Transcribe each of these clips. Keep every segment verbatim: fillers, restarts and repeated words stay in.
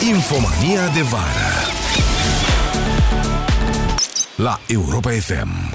Infomania de vară la Europa F M.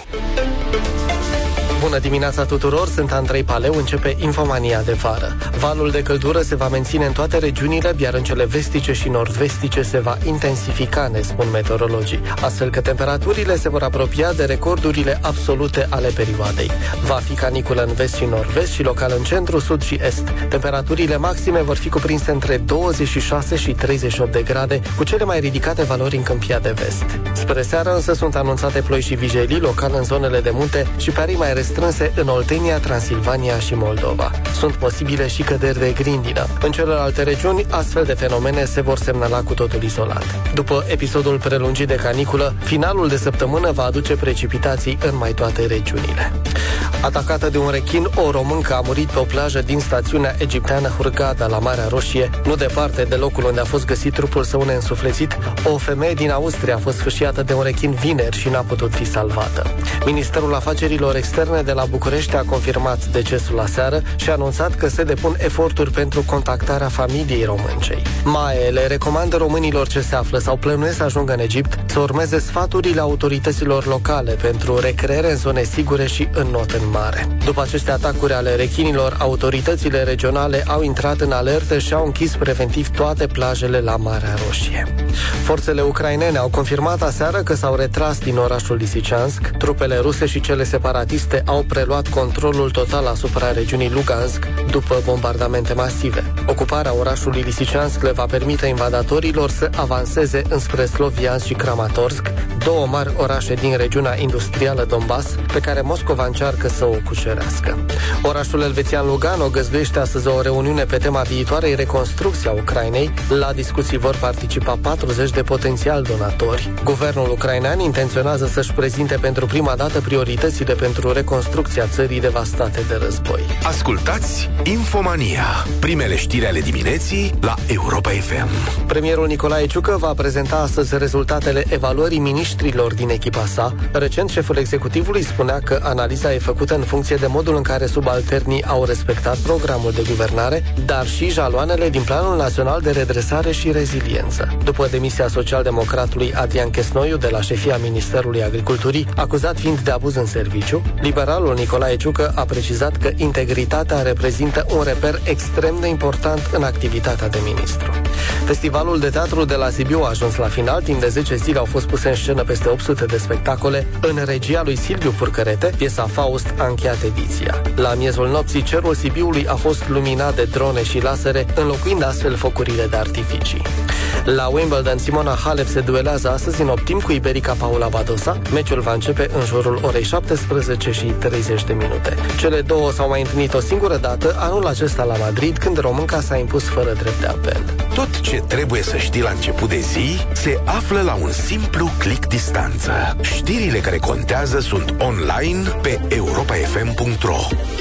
Bună dimineața tuturor, sunt Andrei Paleu, începe Infomania de vară. Valul de căldură se va menține în toate regiunile, iar în cele vestice și nord-vestice se va intensifica, ne spun meteorologii, astfel că temperaturile se vor apropia de recordurile absolute ale perioadei. Va fi caniculă în vest și nord-vest și local în centru, sud și est. Temperaturile maxime vor fi cuprinse între douăzeci și șase și treizeci și opt de grade, cu cele mai ridicate valori în Câmpia de Vest. Spre seară însă sunt anunțate ploi și vijelii local în zonele de munte și perii mai restrânse în Oltenia, Transilvania și Moldova. Sunt posibile și căderi de grindină. În celelalte regiuni, astfel de fenomene se vor semnala cu totul izolat. După episodul prelungit de caniculă, finalul de săptămână va aduce precipitații în mai toate regiunile. Atacată de un rechin, o româncă a murit pe o plajă din stațiunea egipteană Hurghada, la Marea Roșie, nu departe de locul unde a fost găsit trupul său neînsuflețit. O femeie din Austria a fost sfâșiată de un rechin vineri și n-a putut fi salvată. Ministerul Afacerilor Externe de la București a confirmat decesul aseară și a anunțat că se depun eforturi pentru contactarea familiei româncei. M A E le recomandă românilor ce se află sau plănuiesc să ajungă în Egipt să urmeze sfaturile autorităților locale pentru recreere în zone sigure și în not în mare. După aceste atacuri ale rechinilor, autoritățile regionale au intrat în alertă și au închis preventiv toate plajele la Marea Roșie. Forțele ucrainene au confirmat aseară că s-au retras din orașul Lisiceansk. Trupele ruse și cele separatiste au preluat controlul total asupra regiunii Lugansk după bombardamente masive. Ocuparea orașului Lisiceansk le va permite invadatorilor să avanseze înspre Sloviansk și Kramatorsk, două mari orașe din regiunea industrială Donbass, pe care Moscova încearcă să o cucerească. Orașul elvețian Lugano găzduiește astăzi o reuniune pe tema viitoarei reconstrucții a Ucrainei. La discuții vor participa patruzeci de potențiali donatori. Guvernul ucrainean intenționează să-și prezinte pentru prima dată prioritățile pentru reconstrucția țării devastate de război. Ascultați Infomania, primele știri ale dimineții la Europa F M. Premierul Nicolae Ciucă va prezenta astăzi rezultatele evaluării miniștrilor din echipa sa. Recent, șeful executivului spunea că analiza e făcută în funcție de modul în care subalternii au respectat programul de guvernare, dar și jaloanele din Planul Național de Redresare și Reziliență. După demisia social-democratului Adrian Chesnoiu de la șefia Ministerului Agriculturii, acuzat fiind de abuz în serviciu, liberalul Nicolae Ciucă a precizat că integritatea reprezintă un reper extrem de important în activitatea de ministru. Festivalul de teatru de la Sibiu a ajuns la final. Timp de zece zile au fost puse în scenă peste opt sute de spectacole. În regia lui Silviu Purcărete, piesa Faust a încheiat ediția. La miezul nopții, cerul Sibiului a fost luminat de drone și lasere, înlocuind astfel focurile de artificii. La Wimbledon, Simona Halep se duelează astăzi în optim cu iberica Paula Badosa. Meciul va începe în jurul orei șaptesprezece și treizeci de minute. Cele două s-au mai întâlnit o singură dată, anul acesta la Madrid, când românca s-a impus fără drept de apel. Tot ce trebuie să știi la început de zi se află la un simplu click distanță. Știrile care contează sunt online pe europa f m punct r o.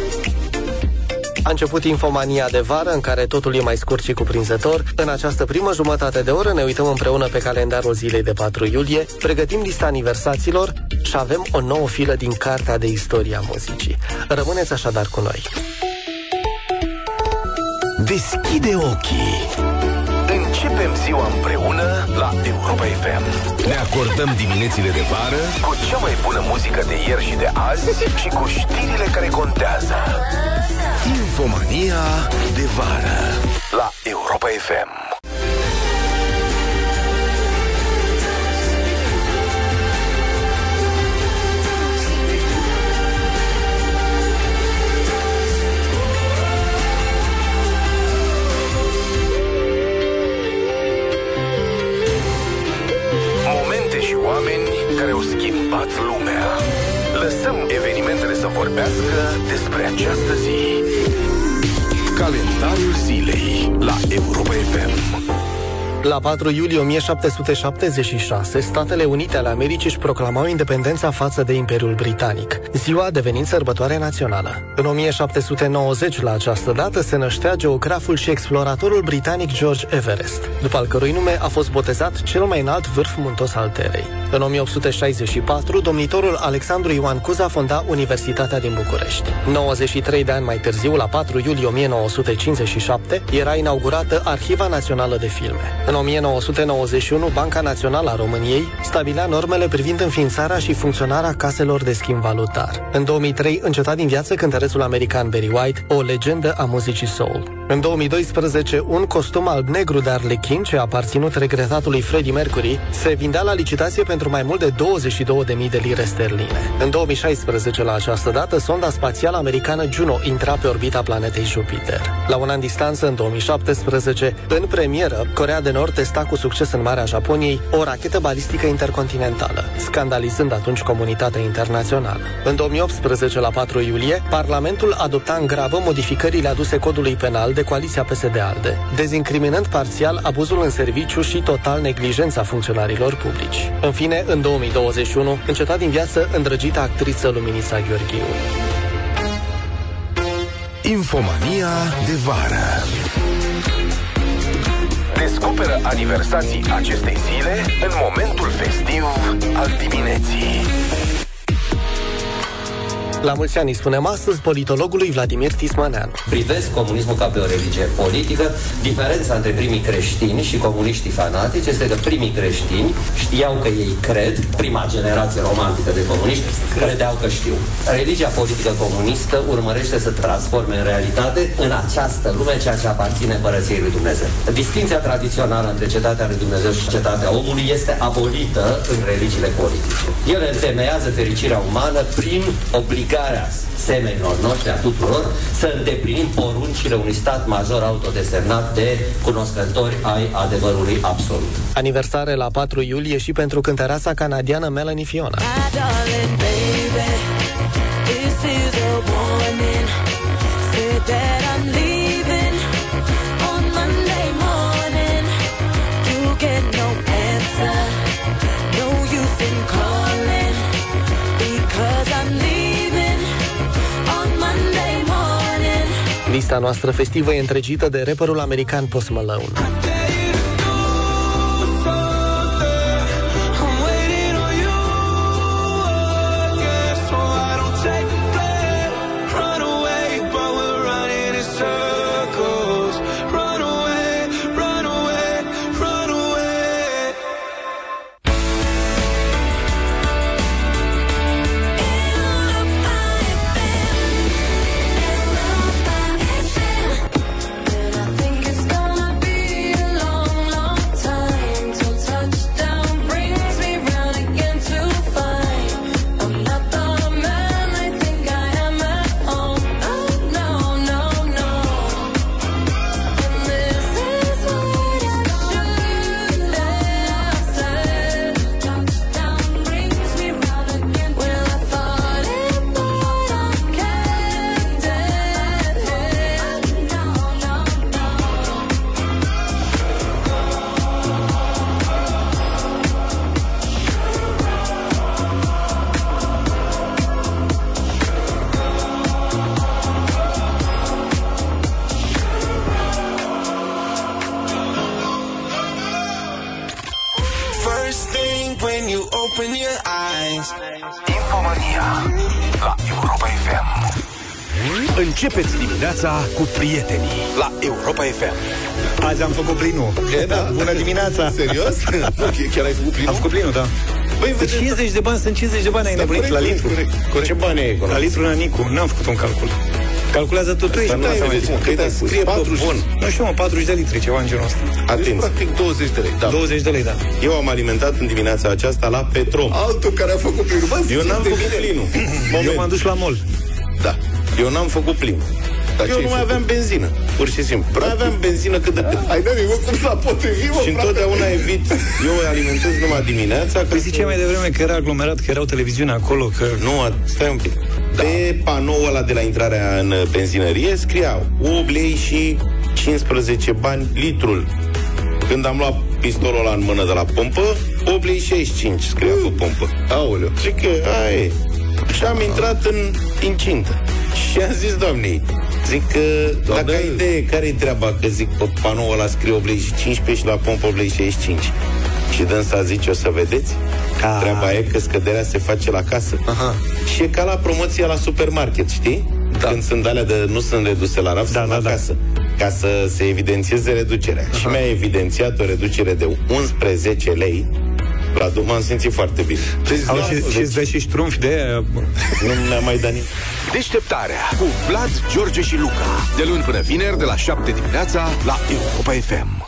A început Infomania de vară, în care totul e mai scurt și cuprinzător. În această primă jumătate de oră ne uităm împreună pe calendarul zilei de patru iulie, pregătim lista aniversaților și avem o nouă filă din Cartea de Istoria Muzicii. Rămâneți așadar cu noi. Deschide ochii. Începem ziua împreună la Europa F M. Ne acordăm diminețile de vară cu cea mai bună muzică de ieri și de azi și cu știrile care contează. Infomania de vară la Europa F M. Momente și oameni care au schimbat lumea. Lăsăm evenimentele să vorbească despre această zi. Calendarul zilei la Europa F M. La patru iulie o mie șapte sute șaptezeci și șase, Statele Unite ale Americii își proclamau independența față de Imperiul Britanic, ziua devenind sărbătoare națională. În o mie șapte sute nouăzeci, la această dată, se năștea geograful și exploratorul britanic George Everest, după al cărui nume a fost botezat cel mai înalt vârf muntos al Terei. În o mie opt sute șaizeci și patru, domnitorul Alexandru Ioan Cuza fonda Universitatea din București. nouăzeci și trei de ani mai târziu, la patru iulie o mie nouă sute cincizeci și șapte, era inaugurată Arhiva Națională de Filme. În o mie nouă sute nouăzeci și unu, Banca Națională a României stabilea normele privind înființarea și funcționarea caselor de schimb valutar. În două mii trei, înceta din viață cântărețul american Barry White, o legendă a muzicii soul. În două mii doisprezece, un costum alb-negru de Arlechin, ce a aparținut regretatului Freddie Mercury, se vindea la licitație pentru mai mult de douăzeci și două de mii de lire sterline. În două mii șaisprezece, la această dată, sonda spațială americană Juno intra pe orbita planetei Jupiter. La un an distanță, în două mii șaptesprezece, în premieră, Coreea de Nord testa cu succes în Marea Japoniei o rachetă balistică intercontinentală, scandalizând atunci comunitatea internațională. În două mii optsprezece, la patru iulie, Parlamentul adopta în grabă modificările aduse codului penal de coaliția P S D-ALDE, dezincriminând parțial abuzul în serviciu și total neglijența funcționarilor publici. În fine, în două mii douăzeci și unu, înceta din viață îndrăgita actriță Luminița Gheorghiu. Infomania de vară. Descoperă aniversații acestei zile în momentul festiv al dimineții. La mulți ani, spunem astăzi, politologului Vladimir Tismaneanu. Privesc comunismul ca pe o religie politică. Diferența între primii creștini și comuniștii fanatici este că primii creștini știau că ei cred, prima generație romantică de comuniști, credeau că știu. Religia politică comunistă urmărește să transforme în realitate în această lume ceea ce aparține Împărăției lui Dumnezeu. Distinția tradițională între cetatea lui Dumnezeu și cetatea omului este abolită în religiile politice. Ele întemeiază fericirea umană prin obligare semenilor noștri, a tuturor, să îndeplinim poruncile unui stat major autodesemnat de cunoscători ai adevărului absolut. Aniversare la patru iulie și pentru cântăreasa canadiană Melanie Fiona. Lista noastră festivă e întregită de rapperul american Post Malone. Infomania la Europa F M. Începeți dimineața cu prietenii la Europa F M. Azi am făcut plinul. E, da. Bună dimineața. Serios? Chiar ai făcut plinul? Am făcut plinul, da. Băi, de cincizeci de bani, sunt cincizeci de bani, ai nebunit la litru. Corect, corect. Ce bani ai la litru Nanicu, n-am făcut un calcul. Calculează tu treizeci, nu asta mai zic. Cât ai scrie patruzeci? Bun. Nu știu, mă, patruzeci de litri, ceva în genul ăsta. Atenție. Deci, practic douăzeci de lei, da. douăzeci de lei, da. Eu am alimentat în dimineața aceasta la Petrom. Altul care a făcut plinul. Bă, eu n-am făcut plinul. Eu m-am dus la mall. Da. Eu n-am făcut plinul. Dar eu nu mai aveam benzină, pur și simplu. Nu aveam benzină cât de cât. Ai dat mă, cum s-a potrivit, mă, și întotdeauna evit. Eu alimentez numai dimineața. Păi ziceai mai devreme că era aglomerat, că erau televiziune acolo, că... Nu, stai un pic. Da. Pe panoul ăla de la intrarea în benzinărie scria opt lei și cincisprezece bani litrul. Când am luat pistolul ăla în mână de la pompă, opt lei șaizeci și cinci scria pe pompă. Aoleu. Zic că, aia e. Și am intrat în incintă. Și am zis doamnei, zic că, Doamne, dacă ai idee, care-i treaba? Că zic, pe panoul ăla scrie opt lei și cincisprezece și la pompă opt lei șaizeci și cinci. Și dânsa zice, o să vedeți? Ca... Treaba e că scăderea se face la casă. Aha. Și e ca la promoția la supermarket, știi? Da. Când sunt alea de nu sunt reduse la raf, da, sunt da, la da. casă. ca să se evidențieze reducerea. Aha. Și mi-a evidențiat o reducere de unsprezece lei. La drum m-am simțit foarte bine. Deci, Au, și, deci, și îți dă și ștrumfi de aia. Nu mi-a mai dat nimic. Deșteptarea cu Vlad, George și Luca. De luni până vineri, de la șapte dimineața, la Europa F M.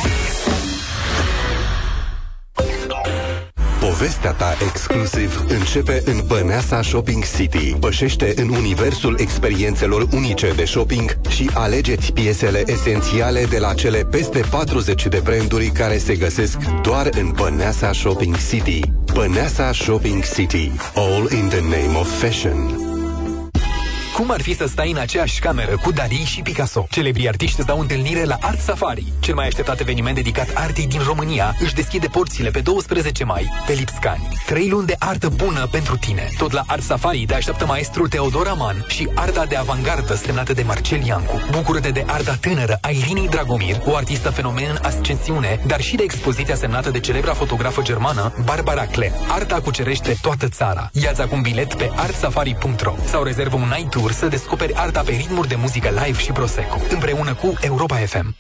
Povestea ta exclusiv începe în Băneasa Shopping City. Pășește în universul experiențelor unice de shopping și alegeți piesele esențiale de la cele peste patruzeci de branduri care se găsesc doar în Băneasa Shopping City. Băneasa Shopping City. All in the name of fashion. Cum ar fi să stai în aceeași cameră cu Dali și Picasso? Celebrii artiști îți dau întâlnire la Art Safari. Cel mai așteptat eveniment dedicat artei din România își deschide porțile pe douăsprezece mai pe Lipscani. Trei luni de artă bună pentru tine. Tot la Art Safari te așteaptă maestrul Teodor Aman și arta de avangardă semnată de Marcel Iancu. Bucură-te de arta tânără a Irinei Dragomir, o artistă fenomen în ascensiune, dar și de expoziția semnată de celebra fotografă germană Barbara Klein. Arta cucerește toată țara. Ia-ți acum bilet pe art safari punct ro sau rezervă un night tour să descoperi arta pe ritmuri de muzică live și Prosecco, împreună cu Europa F M.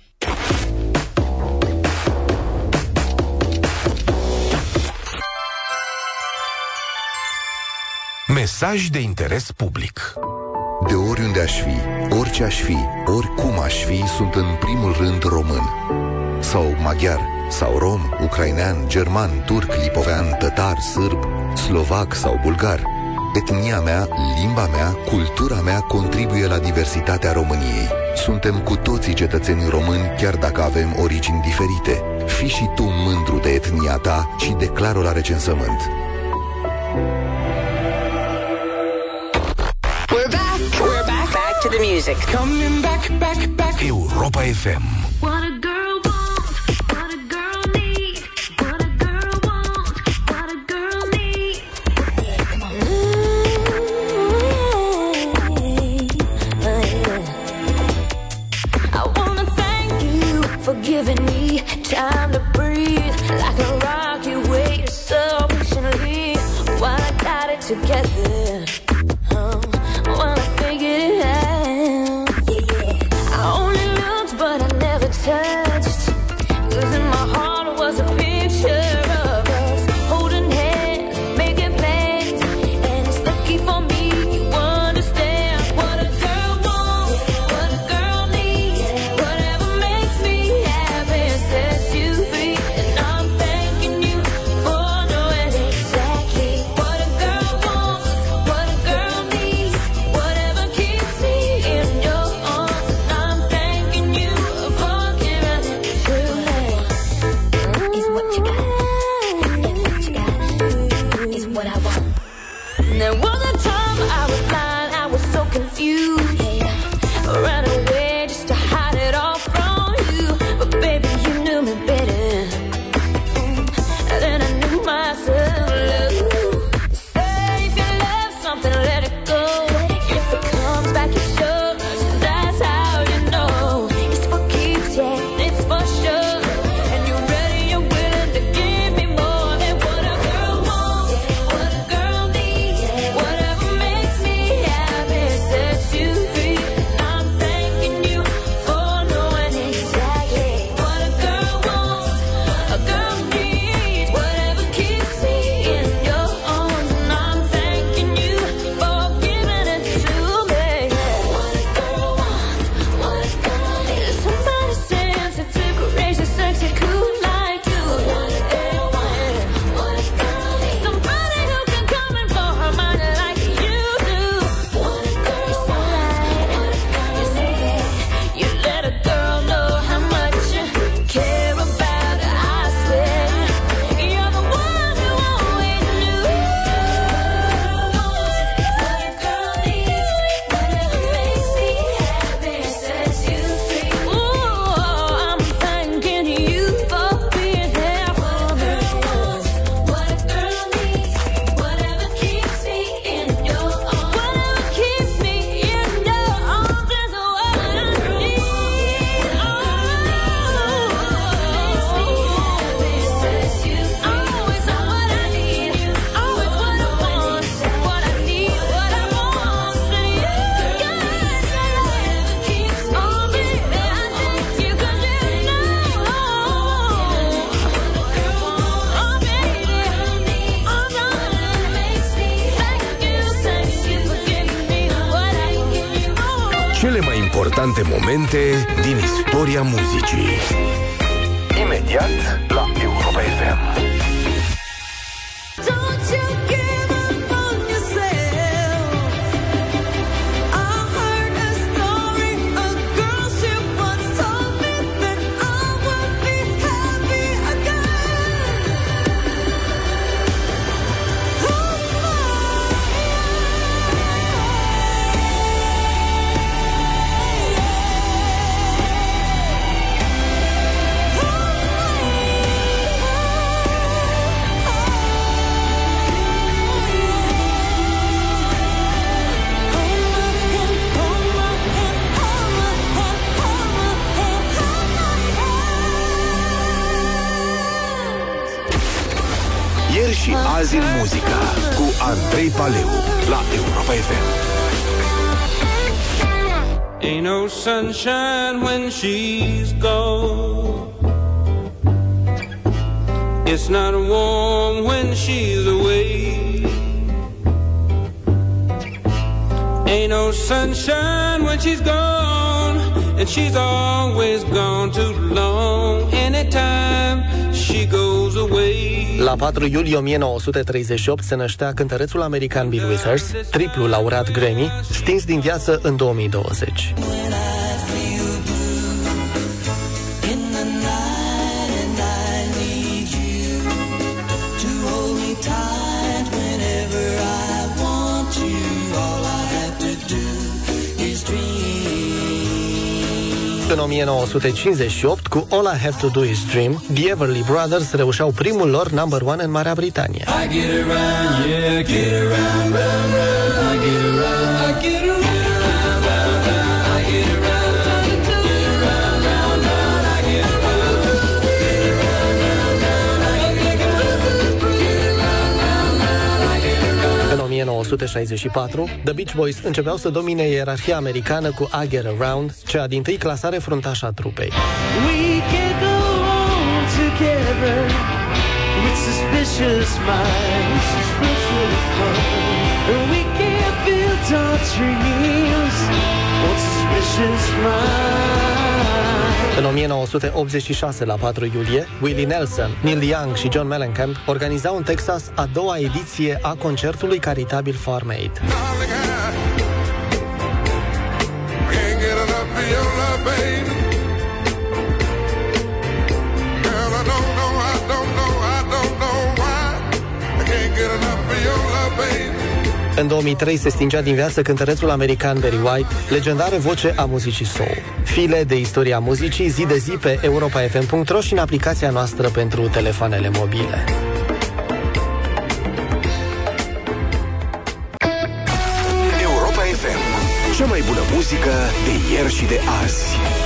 Mesaj de interes public. De oriunde aș fi, orice aș fi, oricum aș fi, sunt în primul rând român. Sau maghiar, sau rom, ucrainean, german, turc, lipovean, tătar, sârb, slovac sau bulgar. Etnia mea, limba mea, cultura mea contribuie la diversitatea României. Suntem cu toții cetățeni români, chiar dacă avem origini diferite. Fii și tu mândru de etnia ta și declară-o la recensământ. We're back, we're back, back to the music. Coming back, back, back. Europa F M. What a girl wants, what a girl needs, what a girl wants, what a girl needs. I wanna thank you for giving me time to breathe, like a rock you wait so patiently while I got it together. Oh, while I figured it out. Yeah, I only looked but I never touched, 'cause in my heart was a picture of us holding hands, making plans, and it's lucky for me you understand what a girl wants, what a girl needs, whatever makes me happy sets you free, and I'm thanking you for knowing exactly what a girl wants, importante momente din istoria muzicii. Imediat la Europa F M. Și azi în muzică cu Andrei Paleu la Europa F M. Ain't no sunshine when she's gone. It's not warm when she's away. Ain't no sunshine when she's gone, and she's always gone too long. Anytime she goes away. La patru iulie o mie nouă sute treizeci și opt se năștea cântărețul american Bill Withers, triplu laureat Grammy, stins din viață în două mii douăzeci. În o mie nouă sute cincizeci și opt, cu All I Have to Do Is Dream, The Everly Brothers reușeau primul lor number one în Marea Britanie. În o mie nouă sute șaizeci și patru, The Beach Boys începeau să domine ierarhia americană cu I Get Around, cea dintâi clasare fruntașă a trupei. We can go on together with suspicious minds, suspicious minds. We can build our dreams on suspicious minds. În o mie nouă sute optzeci și șase, la patru iulie, Willie Nelson, Neil Young și John Mellencamp organizau în Texas a doua ediție a concertului caritabil Farm Aid. În două mii trei se stingea din viață cântărețul american Barry White, legendară voce a muzicii soul. File de istoria muzicii zi de zi pe europa f m punct r o și în aplicația noastră pentru telefoanele mobile. Europa F M, cea mai bună muzică de ieri și de azi.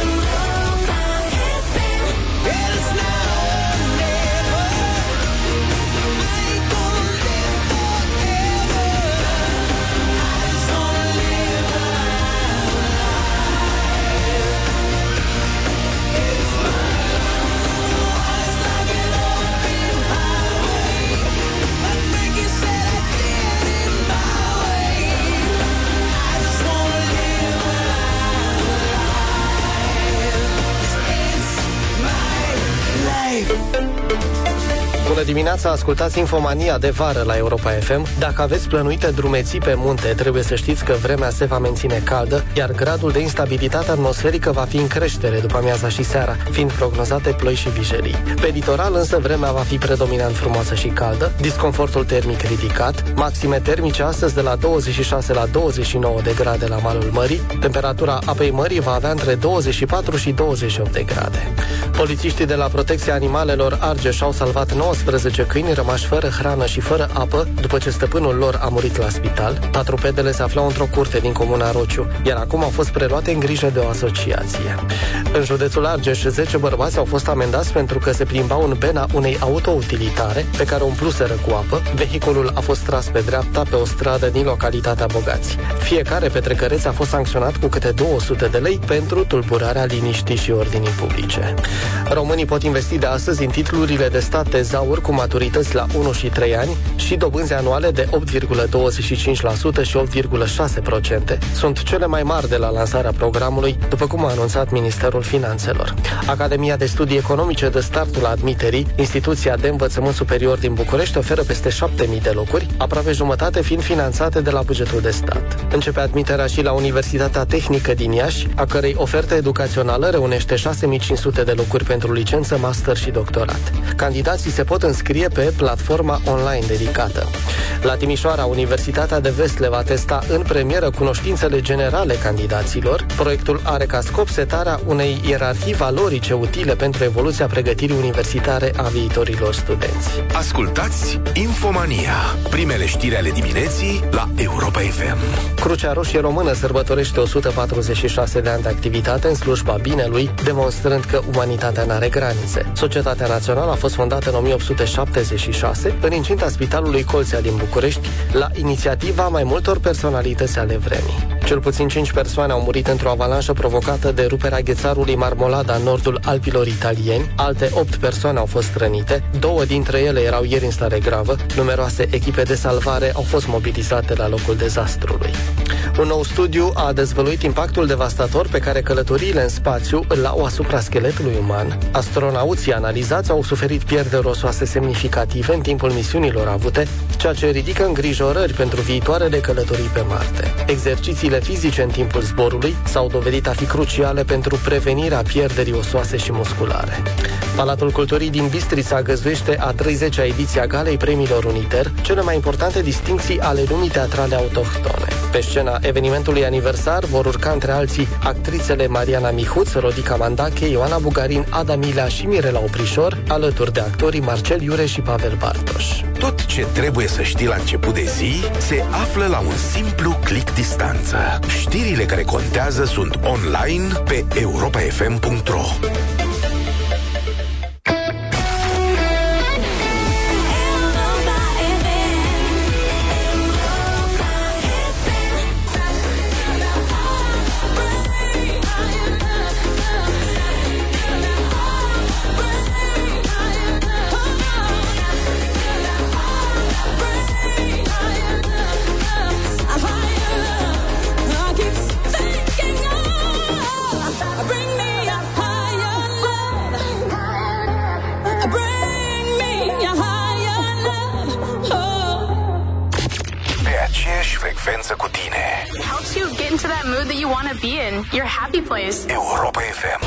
Bună dimineața, ascultați Infomania de vară la Europa F M. Dacă aveți plănuite drumeții pe munte, trebuie să știți că vremea se va menține caldă, iar gradul de instabilitate atmosferică va fi în creștere după amiaza și seara, fiind prognozate ploi și vijelii. Pe litoral însă vremea va fi predominant frumoasă și caldă, disconfortul termic ridicat, maxime termice astăzi de la douăzeci și șase la douăzeci și nouă de grade la malul mării, temperatura apei mării va avea între douăzeci și patru și douăzeci și opt de grade. Polițiștii de la Protecția Animalelor Argeș au salvat nouăsprezece câini rămași fără hrană și fără apă după ce stăpânul lor a murit la spital. Patrupedele se aflau într-o curte din comuna Rociu, iar acum au fost preluate în grijă de o asociație. În județul Argeș, zece bărbați au fost amendați pentru că se plimbau în bena unei autoutilitare pe care o umpluseră cu apă. Vehiculul a fost tras pe dreapta pe o stradă din localitatea Bogați. Fiecare petrecăreț a fost sancționat cu câte două sute de lei pentru tulburarea liniștii și ordinii publice. Românii pot investi de astăzi în titlurile de stat tezaur uri cu maturități la unu și trei ani și dobânzi anuale de opt virgulă douăzeci și cinci la sută și opt virgulă șase la sută. Sunt cele mai mari de la lansarea programului, după cum a anunțat Ministerul Finanțelor. Academia de Studii Economice dă startul la admiterii. Instituția de învățământ superior din București oferă peste șapte mii de locuri, aproape jumătate fiind finanțate de la bugetul de stat. Începe admiterea și la Universitatea Tehnică din Iași, a cărei ofertă educațională reunește șase mii cinci sute de locuri pentru licență, master și doctorat. Candidații se pot înscrie pe platforma online dedicată. La Timișoara, Universitatea de Vest le va testa în premieră cunoștințele generale candidaților. Proiectul are ca scop setarea unei ierarhii valorice utile pentru evoluția pregătirii universitare a viitorilor studenți. Ascultați Infomania, primele știri ale dimineții la Europa F M. Crucea Roșie Română sărbătorește o sută patruzeci și șase de ani de activitate în slujba binelui, demonstrând că umanitatea n-are granițe. Societatea Națională a fost fondată în o mie opt sute șaptezeci și șase în incinta Spitalului Colțea din București, la inițiativa mai multor personalități ale vremii. Cel puțin cinci persoane au murit într-o avalanșă provocată de ruperea ghețarului Marmolada în nordul Alpilor italieni. Alte opt persoane au fost rănite, două dintre ele erau ieri în stare gravă. Numeroase echipe de salvare au fost mobilizate la locul dezastrului. Un nou studiu a dezvăluit impactul devastator pe care călătoriile în spațiu îl au asupra scheletului uman. Astronauții analizați au suferit pierderi osoase semnificative în timpul misiunilor avute, ceea ce ridică îngrijorări pentru viitoarele călătorii pe Marte. Exercițiile fizice în timpul zborului s-au dovedit a fi cruciale pentru prevenirea pierderii osoase și musculare. Palatul Culturii din Bistrița găzduiește a treizecea ediție a Galei Premiilor Uniter, cele mai importante distincții ale lumii teatrale autohtone. Pe scena evenimentului aniversar vor urca între alții actrițele Mariana Mihuț, Rodica Mandache, Ioana Bugarin, Ada Milea și Mirela Oprișor, alături de actorii Marcel Iure și Pavel Bartoș. Tot ce trebuie să știi la început de zi se află la un simplu click distanță. Știrile care contează sunt online pe europa f m punct r o. Cu tine. It helps you get into that mood that you want to be in, your happy place. Europa F M.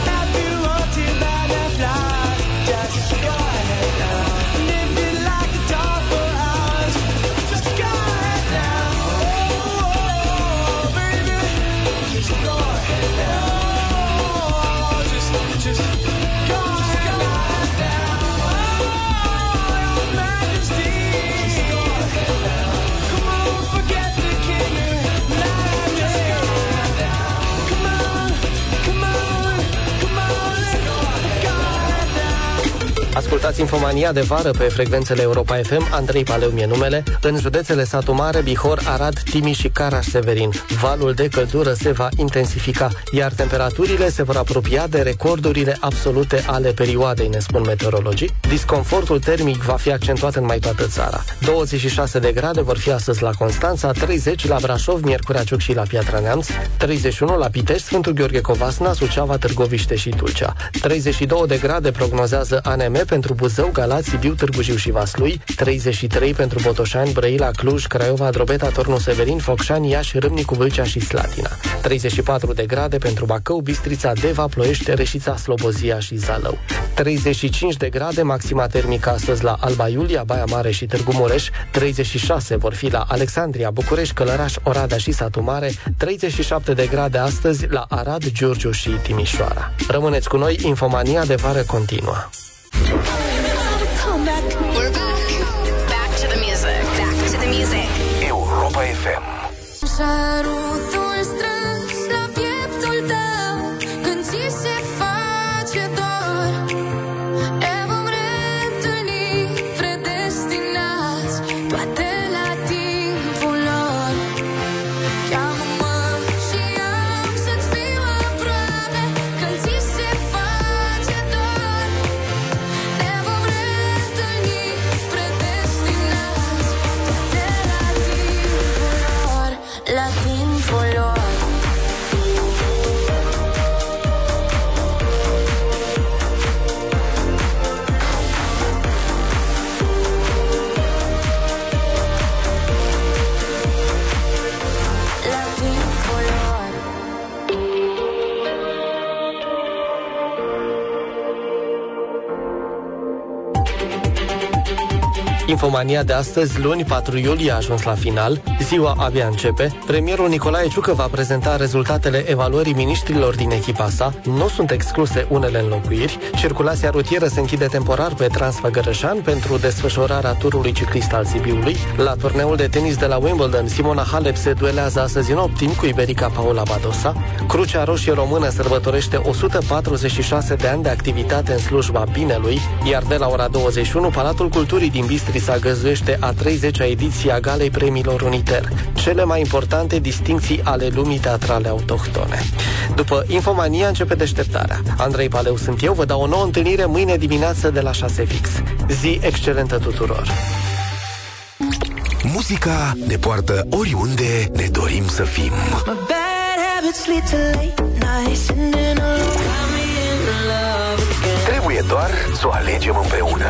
Ascultați Infomania de vară pe frecvențele Europa F M. Andrei Paleu mi-e numele. În județele Satu Mare, Bihor, Arad, Timiș și Caraș-Severin, valul de căldură se va intensifica, iar temperaturile se vor apropia de recordurile absolute ale perioadei, ne spun meteorologii. Disconfortul termic va fi accentuat în mai toată țara. douăzeci și șase de grade vor fi astăzi la Constanța, treizeci la Brașov, Miercurea Ciuc și la Piatra Neamț, treizeci și unu la Pitești, Sfântul Gheorghe Covasna, Suceava, Târgoviște și Tulcea. treizeci și două de grade prognozează A N M pentru Buzău, Galați, Sibiu, Târgu Jiu și Vaslui, treizeci și trei pentru Botoșani, Brăila, Cluj, Craiova, Drobeta, Turnul Severin, Focșani, Iași, Râmnicu, Vâlcea și Slatina. treizeci și patru de grade pentru Bacău, Bistrița, Deva, Ploiești, Reșița, Slobozia și Zalău. treizeci și cinci de grade maxima termică astăzi la Alba Iulia, Baia Mare și Târgu Mureș, treizeci și șase vor fi la Alexandria, București, Călăraș, Oradea și Satu Mare, treizeci și șapte de grade astăzi la Arad, Giurgiu și Timișoara. Rămâneți cu noi, Infomania de vară continuă. We're back. Back to the music. Back to the music. Europa F M. Sărutul strâns la pieptul tău când ți se face dor, ne vom reîntâlni predestinați, toate la timpul lor. Cheamă-mă și am să-ți fiu aproape când ți se face dor, ne vom reîntâlni Infomania de astăzi, luni, patru iulie, a ajuns la final. Ziua abia începe. Premierul Nicolae Ciucă va prezenta rezultatele evaluării miniștrilor din echipa sa. Nu sunt excluse unele înlocuiri. Circulația rutieră se închide temporar pe Transfăgărășan pentru desfășurarea turului ciclist al Sibiului. La turneul de tenis de la Wimbledon, Simona Halep se duelează astăzi în optim cu iberica Paula Badosa. Crucea Roșie Română sărbătorește o sută patruzeci și șase de ani de activitate în slujba binelui, iar de la ora douăzeci și unu, Palatul Culturii din Bistrița găzduiește a treizecea ediție a Galei Premiilor Uniter, cele mai importante distincții ale lumii teatrale autohtone. După Infomania începe Deșteptarea. Andrei Paleu sunt eu, vă dau o nouă întâlnire mâine dimineață de la șase fix. Zi excelentă tuturor! Muzica ne poartă oriunde ne dorim să fim. Trebuie doar să o alegem împreună.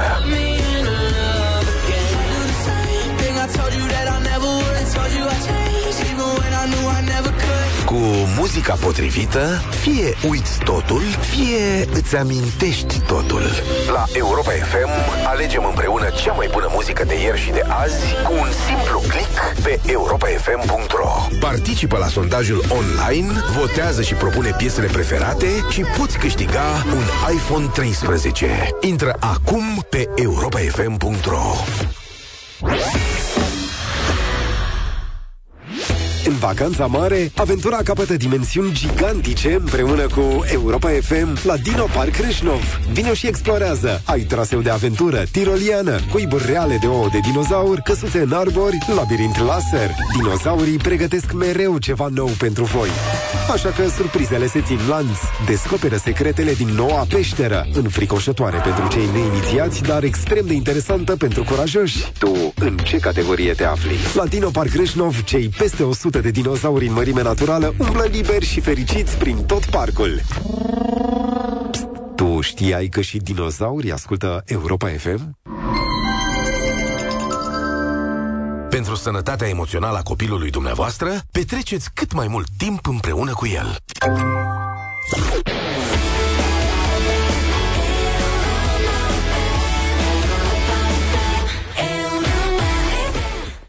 Cu muzica potrivită, fie uiți totul, fie îți amintești totul. La Europa F M alegem împreună cea mai bună muzică de ieri și de azi cu un simplu click pe europa f m punct r o. Participă la sondajul online, votează și propune piesele preferate și poți câștiga un iPhone treisprezece. Intră acum pe europa f m punct r o. În vacanța mare, aventura capătă dimensiuni gigantice împreună cu Europa F M la Dino Park Reșnov. Vino și explorează! Ai traseu de aventură, tiroliană, cuiburi reale de ouă de dinozauri, căsuțe în arbori, labirint laser. Dinozaurii pregătesc mereu ceva nou pentru voi. Așa că surprizele se țin lanț. Descoperă secretele din noua peșteră, înfricoșătoare pentru cei neinițiați, dar extrem de interesantă pentru curajoși. Tu, în ce categorie te afli? La Dino Park Reșnov, cei peste o sută de dinozauri în mărime naturală umblă liberi și fericiți prin tot parcul. Psst, tu știai că și dinozaurii ascultă Europa F M? Pentru sănătatea emoțională a copilului dumneavoastră, petreceți cât mai mult timp împreună cu el.